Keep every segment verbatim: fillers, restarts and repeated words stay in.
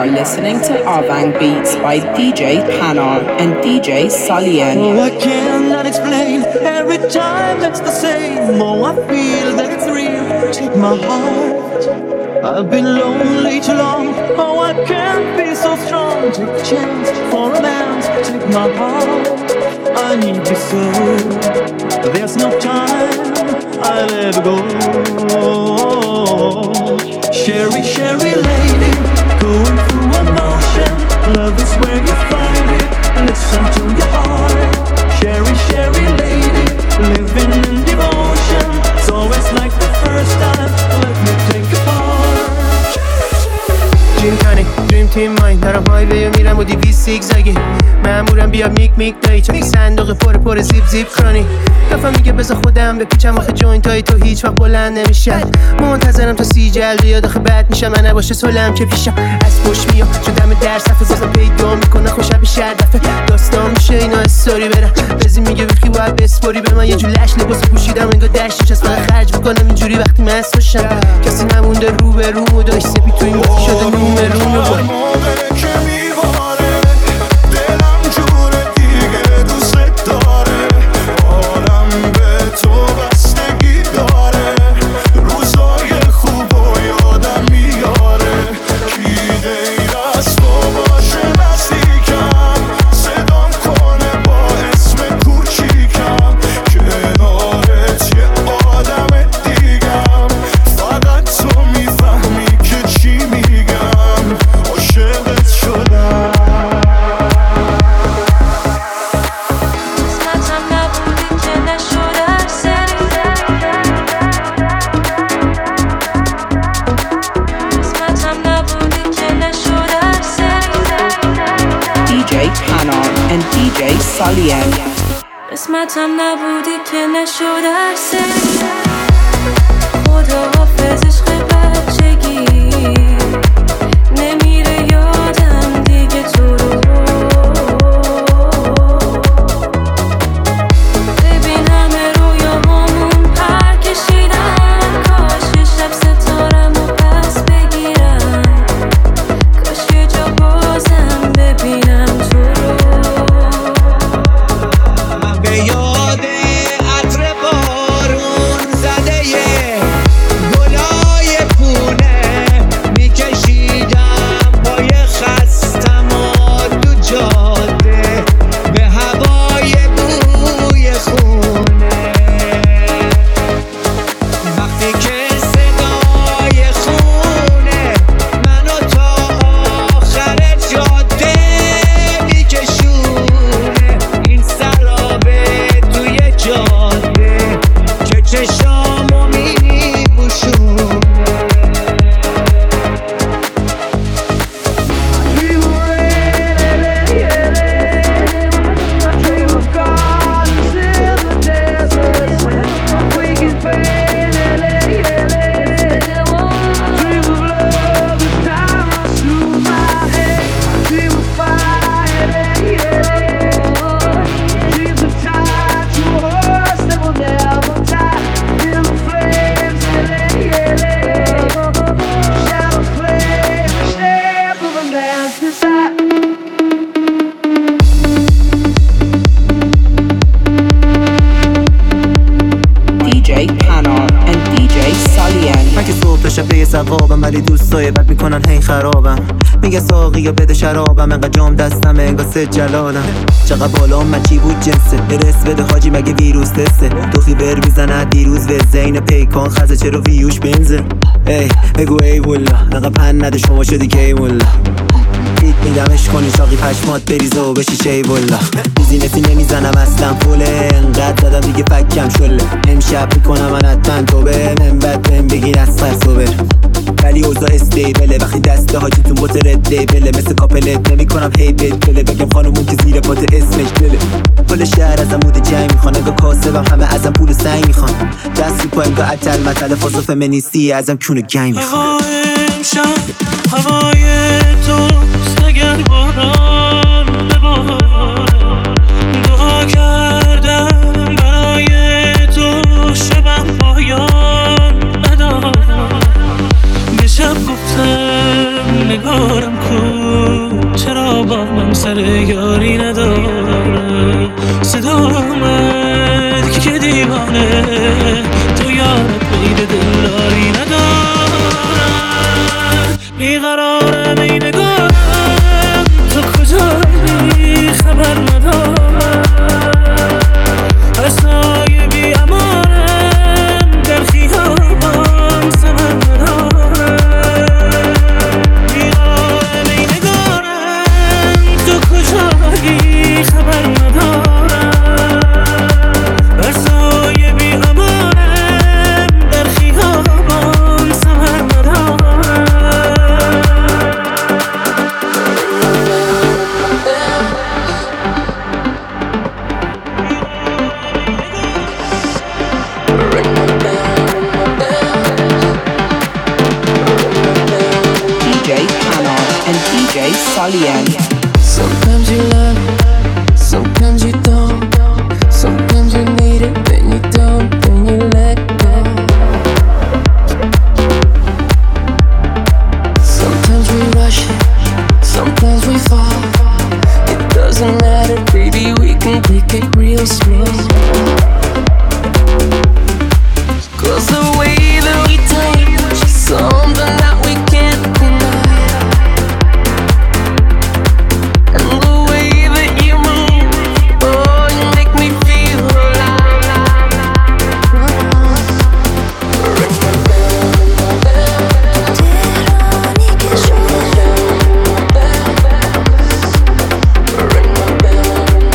are listening to Avang Beats by D J Panar and D J Salien. Oh, I cannot explain. Every time it's the same. Oh, I feel that it's real. Take my heart. I've been lonely too long. Oh, I can't be so strong. Take a chance for a dance. Take my heart. I need you so. There's no time. I'll ever go. Sherry, Sherry lady, going through emotion. Love is where you find it. Listen to your heart. Sherry, Sherry lady, living in devotion. It's always like the first time. Let me take a part. Dream tonic, dream team mind. دارم هایوی و میرم و دیویس سیگزاگی. مامورم بیا میک میک دایی. چون یک صندوق پر پر زیپ زیپ کنی. دفعه میگه بذار خودم بپیچم آخه جوینت های تو هیچ وقت بلند نمیشه. منتظرم تا سی جلد یا داخل بد میشم. من نباشه سولم که پیشم از پشت میام شدم در صفحه بازم پیدا میکنه خوشم به شهر دفعه داستان میشه اینا استوری برم. بزی میگه ویکی باید بسپوری به من یه جو لش لباس پوشیدم انگار دشتش از من خرج میکنم اینجوری وقتی مست باشم. کسی نمونده رو به رو و داشت سپی تو این بازی شده نومه رو Salien. قسمتم نبودی که نشد هر سری خدا حافظ عشق بچگی نمیره یادم دیگه تو رو ببین همه رویاهامون پر کشیدن کاش یه شب ستارمو پس بگیرم کاش یه جا بازم ببینم تو رو یاد عطر بارون زده یه گلای پونه میکشیدم پای خستم و دو جاده به هوای بوی خونه وقتی که صدای خونه منو تا آخر جاده میکشونه این سرابه توی جاده که چشامو میپوشونه سقابم ولی دوستای بد میکنن هی خرابم میگه ساقی یا بده شرابم انقدر جام دستم انگار سه جلالم چقدر بالا من چی بود جنسه برس بده حاجی مگه ویروس تسته تو خیبر میزنه دیروز به زین پیکان خزه چرا ویوش بنزه ای بگو ای والله انقدر پن نده شما شدی که ای والله بیت میدمش کنی شاقی پشمات بریزه و بشی شی والله بیزینسی نمیزنم اصلا پوله انقدر زدم دیگه فکم شله امشب میکنم من حتما توبه من بد بهم بگیر از فرسوبر ولی اوضاع استیبله وقتی دسته حاجیتون بوت رد لیبله مثل کاپلت نمی کنم هی بیت بله بگم خانمون که زیر پات اسمش دله کل شهر ازم مود جنگ میخوان اگه کاسبم همه ازم پول سنگ میخوان دست رو پایم گاه عطل مطل فاسو فمینیستی ازم کونه گنگ میخوان هوا امشب هوای توست اگر باران ببارد دعا کردم برای تو شبم پایان ندارم به شب گفتم نگارم کن سر یاری نداره صدا آمد که دیوانه تو یارت غیر دلداری ندارم بیقرارم ای نگارم تو کجایی خبر ندارم حسای بی امانم در خیابان سمر ندارم بیقرارم ای نگارم تو کجایی خبر ندارم حسای بی امانم در خیابان سمر ندارم D J Panar and D J Salien. Sometimes you love, sometimes you don't. Sometimes you need it, then you don't, then you let go. Sometimes we rush it, sometimes we fall. It doesn't matter, baby, we can take it real slow. Cause the way that we touch is something that we can't deny. And the way that you move, oh, you make me feel alive. Ring my bell, ring my bell. Ring my bell, ring my bell.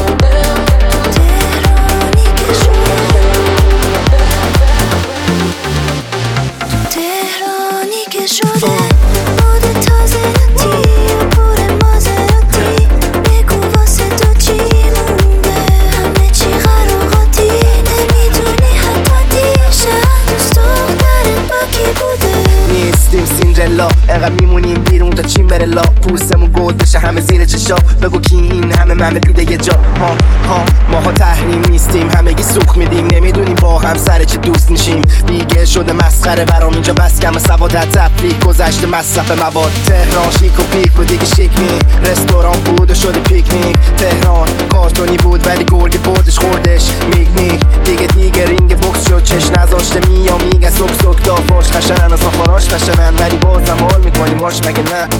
تهرانی که شده مود تازه نتی و پر مازراتی بگو واسه تو چی مونده همه چی قراقاتی نمیدونی حتی دیشب دوست دخترت با کی بوده نیستیم سیندرلا انقدر میمونیم بیرون تا چین بره لا پوستمون گود بشه همه زیر چشا بگو کی این همه منو دیده یه جا ها ها ماها تحریم نیستیم همگی سوخ میدیم نمیدونیم با هم سر چه دوست میشیم دیگه شده مسخره برام اینجا بس کم سوادت تفریق گذشته مصرف مواد تهران شیک و پیک و دیگه شیک نی رستوران بود و شده پیکنیک تهران کارتونی بود ولی گرگی بردش خوردش میگ میگ دیگه دیگه رینگ بوکس شد چش نذاشته میا میگه سوک سوک دافاش خشنن از آخراش خشنن ولی بازم حال میکنیم واش مگه نه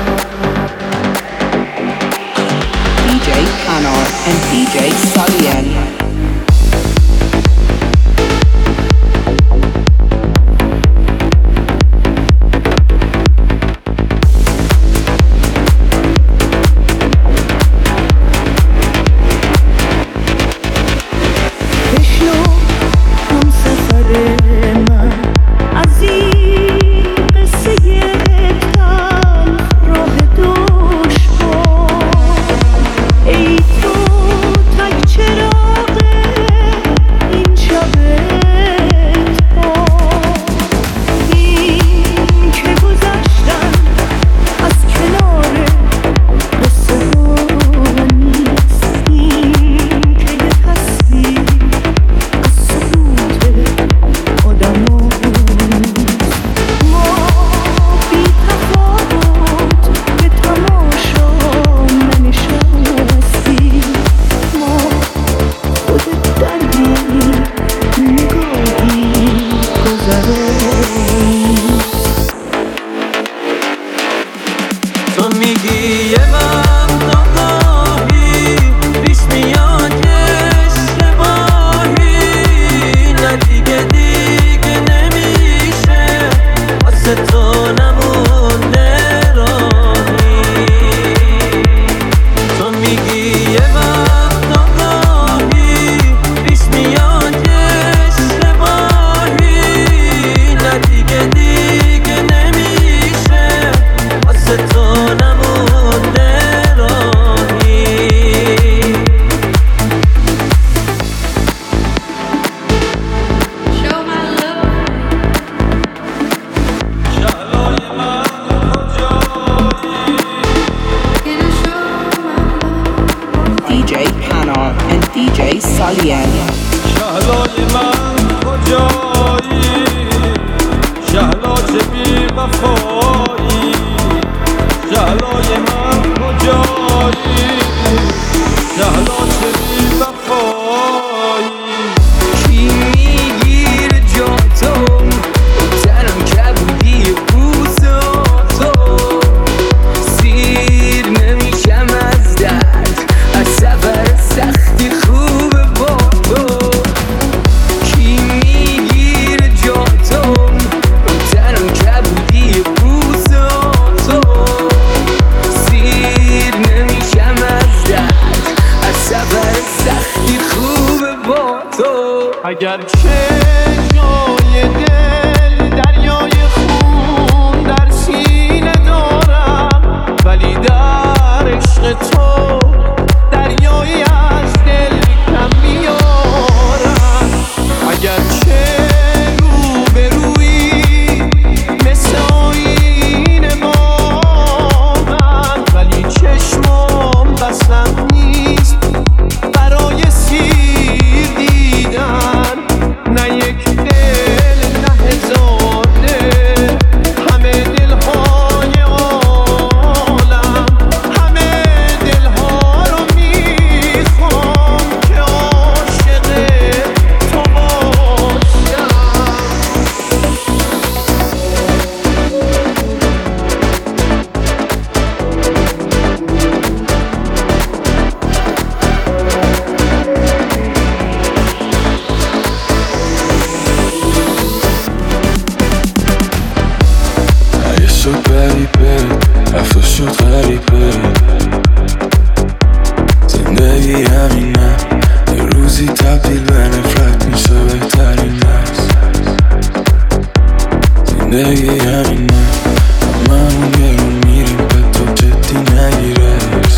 And D J Salien. تو میگی یه وقت آگاهی پیش میاد که اشتباهی نه دیگه دیگه نمیشه واسه تو نمونده راهی تو میگی یه وقت آگاهی پیش میاد که اشتباهی نه دیگه دیگه نمیشه واسه تو نمونده راهی D J Panar and D J Salien. شهلای من کجایی شهلا چه بی وفایی شهلای من کجایی شهلا چه بی وفایی کی میگیره جاتو تنم کبودی بوساتو سیر نمیشم از درد از سفر سختی خوبه با تو کی میگیره جاتو تنم کبودی بوساتو سیر نمیشم از درد از سفر سختی خوبه با تو اگر چه جای دل دریای خون در سینه دارم ولی در عشق تو دریایی از دل کم میارم اگر چه روبرویی مثل آینه با من ولی چشمام بسم نیست برای سیر دیدن نه یک دل نه هزار دل همه دلهای عالم همه دلها رو میخوام که عاشق تو باشم یه شد غریبه رفت شد غریبه زندگی همینه یه روزی تبدیل به نفرت میشه بهترین است زندگی همینه هممون یه رو میریم به تو جدی نگیره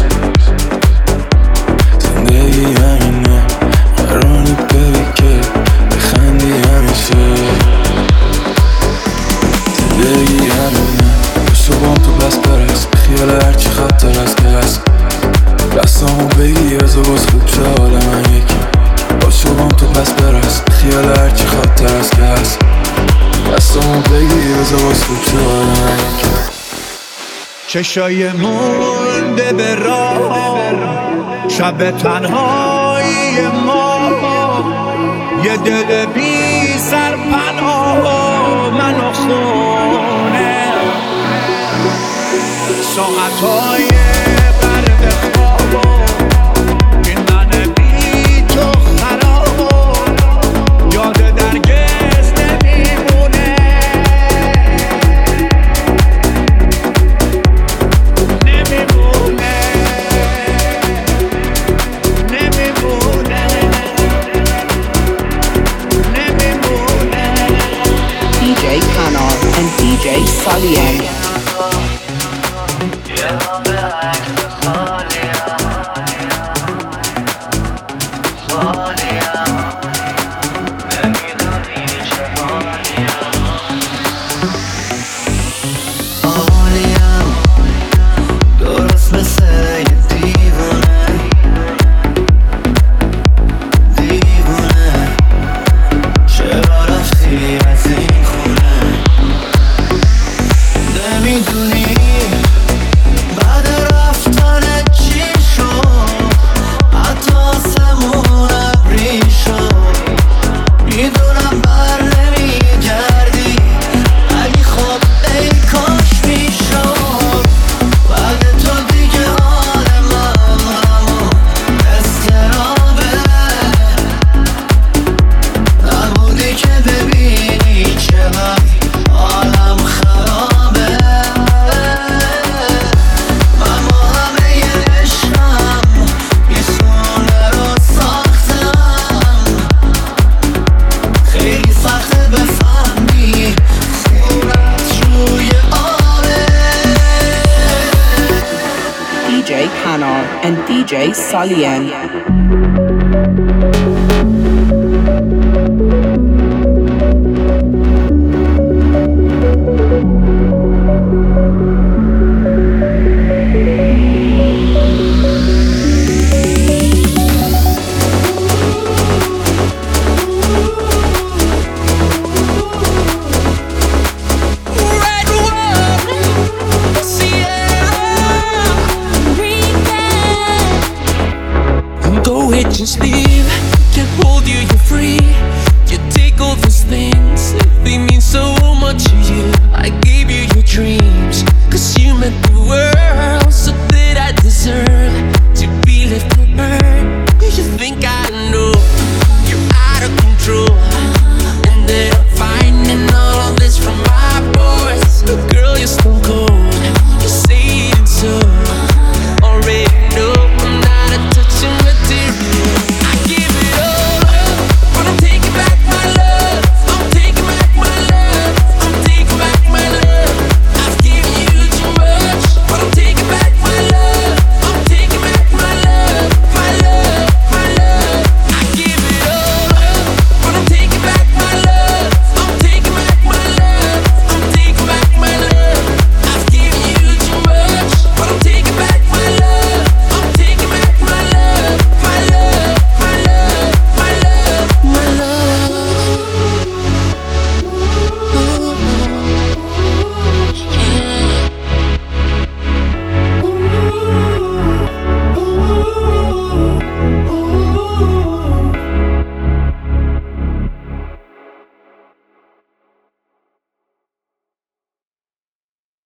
زندگی همینه قرار ببی که بخندی همیشه زندگی همینه صبحم تو بس برس خیال هرچی خطر از که هست دستامو بگی از باز خوب شه حال من یکی با صبحم تو بس برس خیال هرچی خطر از که هست دستامو بگی از باز خوب شه حال من یکی چشای مونده به راه شب تنهایی ما یه دل بی سر پناه منو خونه ساعتهای غرق خواب این من بی تو خراب یاد درگز نمیمونه نمیمونه نمیمونه نمیمونه D J Panar and D J Salien. درست مثل یه دیوونه دیوونه چرا رفتی از این خونه نمیدونی بعد رفتن چی شد Panar and D J Salien. Speak